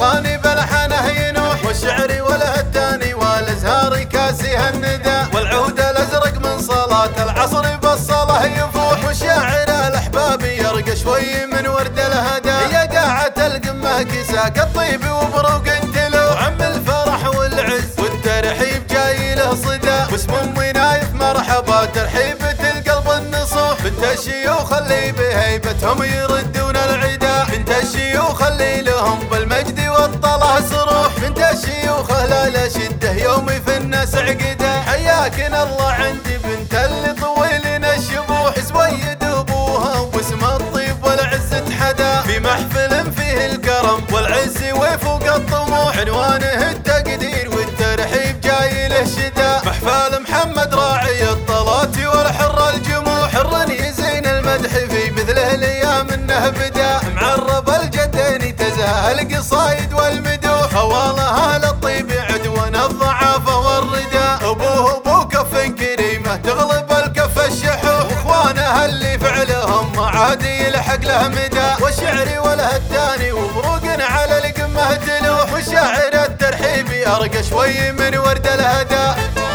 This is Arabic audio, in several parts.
الاغصان بلحنه ينوح، والشعر والهتاني والازهار كاسها الندى، والعود الازرق من صلاة العصر بالصلاة يفوح، والشاعر الاحباب يرقى شوي من ورد الهدى، هي قاعة القمة كساك الطيب وبروق تلو، وعم الفرح والعز والترحيب جاي له صدى، واسم امي نايف مرحبا ترحيبة القلب النصوح، بنت الشيوخ اللي بهيبتهم يردون العدا، بنت الشيوخ اللي لهم بالمجد والطلع صروح، بنت الشيوخ لا شده يومي في الناس عقدا، حياكن الله عندي بنت اللي طويلنا الشبوح، زويد ابوها واسم الطيب والعز اتحدا، في محفل فيه الكرم والعز وفوق الطموح، عنوانه التقدير والترحيب جاي له شدا، محفل محمد راعي الطلات والحر الجموح، حر يزين المدح في مثله الايام انه بدا، معرب الجدين تزهى القصايد والمدوح، والله للطيب عدوان الضعافه والردى، ابوه كف كريمه تغلب الكف الشحوح، واخوانه اللي فعلهم عادي يلحق له مدى، والشعر والهتاني وبروق على القمه تلوح، والشاعر الترحيبي ارقى شوي من ورد الهدى.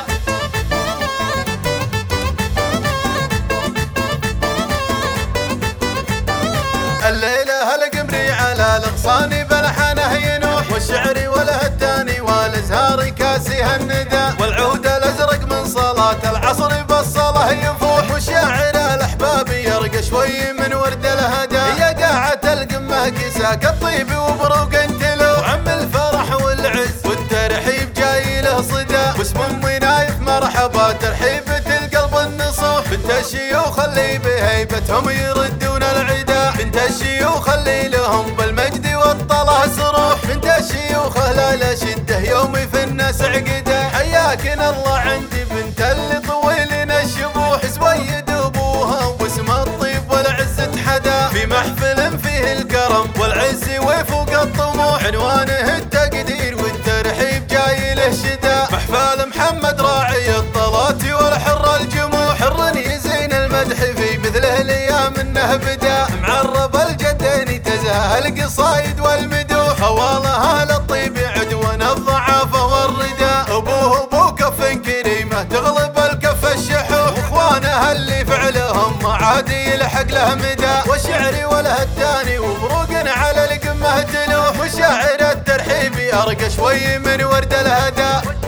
الليلة القمري على الاغصان بلحنه ينوح، والشعر والهتاني والازهار كاسها الندى، والعود الازرق من صلاة العصر بالصلاة يفوح، والشاعر الاحباب يرقى شوي من ورد الهدى، هي قاعة القمة كساك الطيب وبروق تلو، وعم الفرح والعز والترحيب جاي له صدى، واسم امي نايف مرحبا ترحيبة القلب النصوح، بنت الشيوخ اللي بهيبتهم يردون العدا، بنت الشيوخ اللي لهم بالمجد والطلع صروح، بنت الشيوخ لا شده يومي في الناس عقدا، حياكن الله عندي بنت اللي طويلنا الشبوح، زويد ابوها واسم الطيب والعز اتحدا، في محفل فيه الكرم والعز وفوق الطموح، عنوانه التقدير والترحيب جاي له شدا، محفل محمد راعي الطلات والحر الجموح، حر يزين المدح في مثله الايام انه بدا، معرب الجدين تزهى القصايد والمدوح، والله للطيب عدوان الضعافه والردى، ابوه كف كريمه تغلب الكف الشحوح، واخوانه اللي فعلهم عادي يلحق له مدى، والشعر والهتاني وبروق على القمه تلوح، والشاعر الترحيبي ارقى شوي من ورد الهدى.